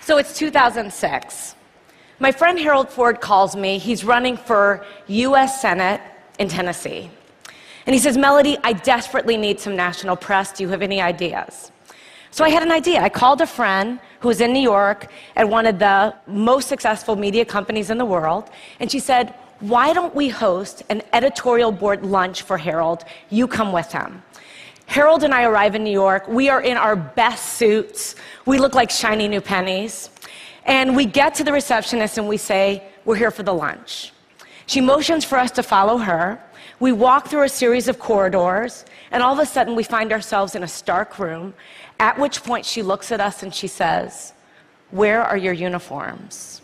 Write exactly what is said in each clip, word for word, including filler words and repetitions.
So it's two thousand six. My friend Harold Ford calls me. He's running for U S Senate in Tennessee. And he says, Melody, I desperately need some national press. Do you have any ideas? So I had an idea. I called a friend who was in New York at one of the most successful media companies in the world. And she said, why don't we host an editorial board lunch for Harold? You come with him. Harold and I arrive in New York. We are in our best suits. We look like shiny new pennies. And we get to the receptionist and we say, we're here for the lunch. She motions for us to follow her. We walk through a series of corridors, and all of a sudden we find ourselves in a stark room, at which point she looks at us and she says, where are your uniforms?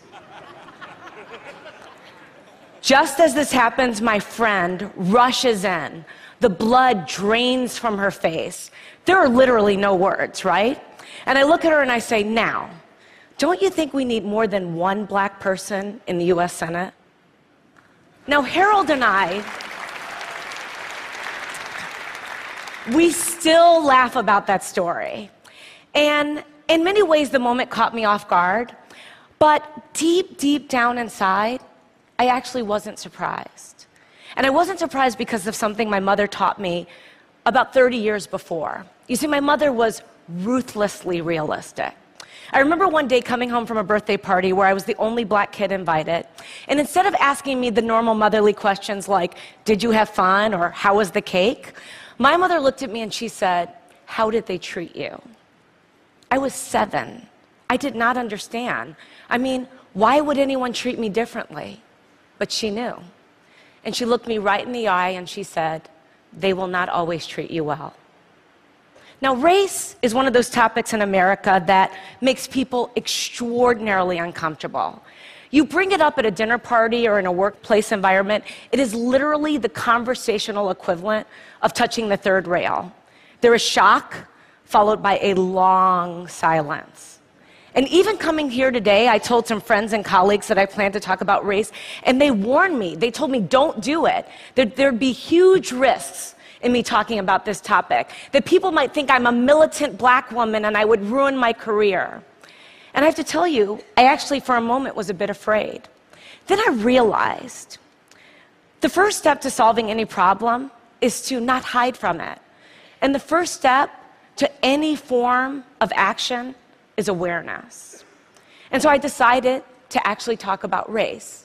Just as this happens, my friend rushes in. The blood drains from her face. There are literally no words, right? And I look at her and I say, now, don't you think we need more than one black person in the U S Senate? Now, Harold and I, we still laugh about that story. And in many ways, the moment caught me off guard. But deep, deep down inside, I actually wasn't surprised. And I wasn't surprised because of something my mother taught me about thirty years before. You see, my mother was ruthlessly realistic. I remember one day coming home from a birthday party where I was the only black kid invited. And instead of asking me the normal motherly questions like, did you have fun or how was the cake? My mother looked at me and she said, how did they treat you? I was seven. I did not understand. I mean, why would anyone treat me differently? But she knew. And she looked me right in the eye and she said, they will not always treat you well. Now, race is one of those topics in America that makes people extraordinarily uncomfortable. You bring it up at a dinner party or in a workplace environment, it is literally the conversational equivalent of touching the third rail. There is shock, followed by a long silence. And even coming here today, I told some friends and colleagues that I plan to talk about race, and they warned me. They told me, don't do it. That there'd be huge risks in me talking about this topic. That people might think I'm a militant black woman and I would ruin my career. And I have to tell you, I actually, for a moment, was a bit afraid. Then I realized the first step to solving any problem is to not hide from it. And the first step to any form of action is awareness. And so I decided to actually talk about race.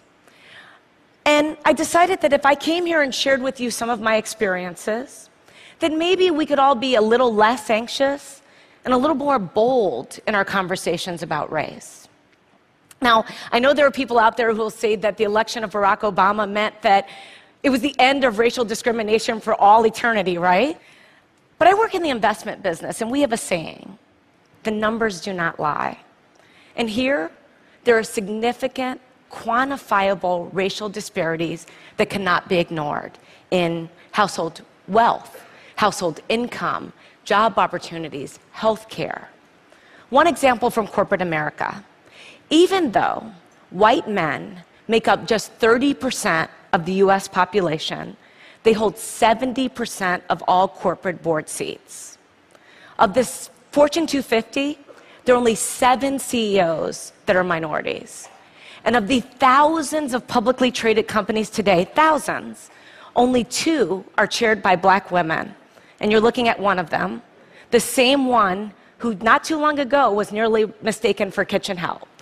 And I decided that if I came here and shared with you some of my experiences, then maybe we could all be a little less anxious and a little more bold in our conversations about race. Now, I know there are people out there who will say that the election of Barack Obama meant that it was the end of racial discrimination for all eternity, right? But I work in the investment business, and we have a saying, the numbers do not lie. And here, there are significant, quantifiable racial disparities that cannot be ignored in household wealth, household income, job opportunities, health care. One example from corporate America. Even though white men make up just thirty percent of the U S population, they hold seventy percent of all corporate board seats. Of this Fortune two fifty, there are only seven C E Os that are minorities. And of the thousands of publicly traded companies today, thousands, only two are chaired by black women. And you're looking at one of them, the same one who not too long ago was nearly mistaken for kitchen help.